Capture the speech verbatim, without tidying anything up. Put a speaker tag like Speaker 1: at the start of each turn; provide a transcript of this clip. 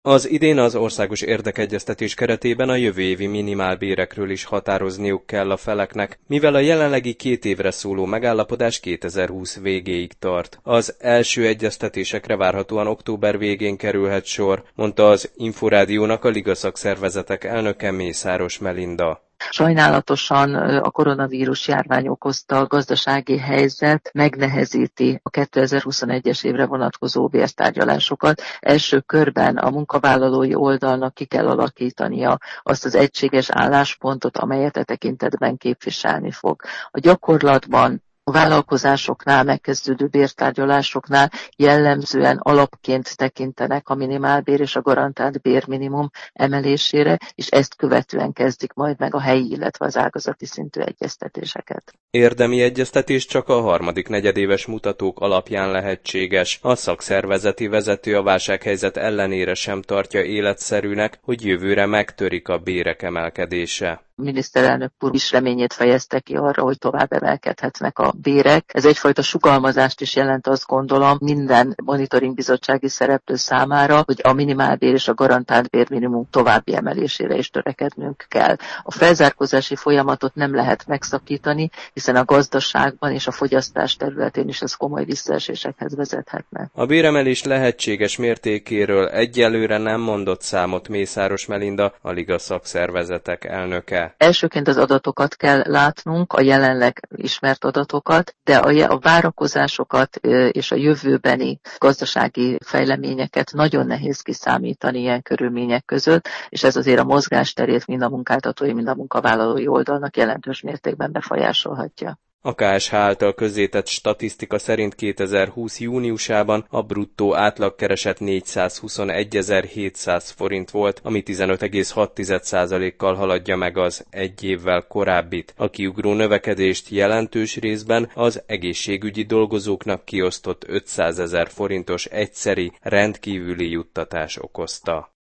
Speaker 1: Az idén az országos érdekegyeztetés keretében a jövő évi minimálbérekről is határozniuk kell a feleknek, mivel a jelenlegi két évre szóló megállapodás kétezer-húsz végéig tart. Az első egyeztetésekre várhatóan október végén kerülhet sor, mondta az Inforádiónak a Liga szakszervezetek elnöke, Mészáros Melinda.
Speaker 2: Sajnálatosan a koronavírus járvány okozta gazdasági helyzet megnehezíti a kétezer-huszonegyes évre vonatkozó bértárgyalásokat. Első körben a munkavállalói oldalnak ki kell alakítania azt az egységes álláspontot, amelyet e tekintetben képviselni fog. A gyakorlatban a vállalkozásoknál, megkezdődő bértárgyalásoknál jellemzően alapként tekintenek a minimálbér és a garantált bérminimum emelésére, és ezt követően kezdik majd meg a helyi, illetve az ágazati szintű egyeztetéseket.
Speaker 1: Érdemi egyeztetés csak a harmadik negyedéves mutatók alapján lehetséges. A szakszervezeti vezető a válsághelyzet ellenére sem tartja életszerűnek, hogy jövőre megtörik a bérek emelkedése.
Speaker 2: A miniszterelnök úr is reményét fejezte ki arra, hogy tovább emelkedhetnek a bérek. Ez egyfajta sugalmazást is jelent, azt gondolom, minden monitoring bizottsági szereplő számára, hogy a minimálbér és a garantált bérminimum további emelésére is törekednünk kell. A felzárkózási folyamatot nem lehet megszakítani, hiszen a gazdaságban és a fogyasztás területén is ez komoly visszaesésekhez vezethetne.
Speaker 1: A béremelés lehetséges mértékéről egyelőre nem mondott számot Mészáros Melinda, a Liga szakszervezetek elnöke.
Speaker 2: Elsőként az adatokat kell látnunk, a jelenleg ismert adatokat, de a várakozásokat és a jövőbeni gazdasági fejleményeket nagyon nehéz kiszámítani ilyen körülmények között, és ez azért a mozgásterét mind a munkáltatói, mind a munkavállalói oldalnak jelentős mértékben befolyásolhatja.
Speaker 1: A ká es há által közzétett statisztika szerint kétezer-húsz júniusában a bruttó átlagkereset négyszázhuszonegyezer-hétszáz forint volt, ami tizenöt egész hat százalékkal haladja meg az egy évvel korábbit. A kiugró növekedést jelentős részben az egészségügyi dolgozóknak kiosztott ötszázezer forintos egyszeri rendkívüli juttatás okozta.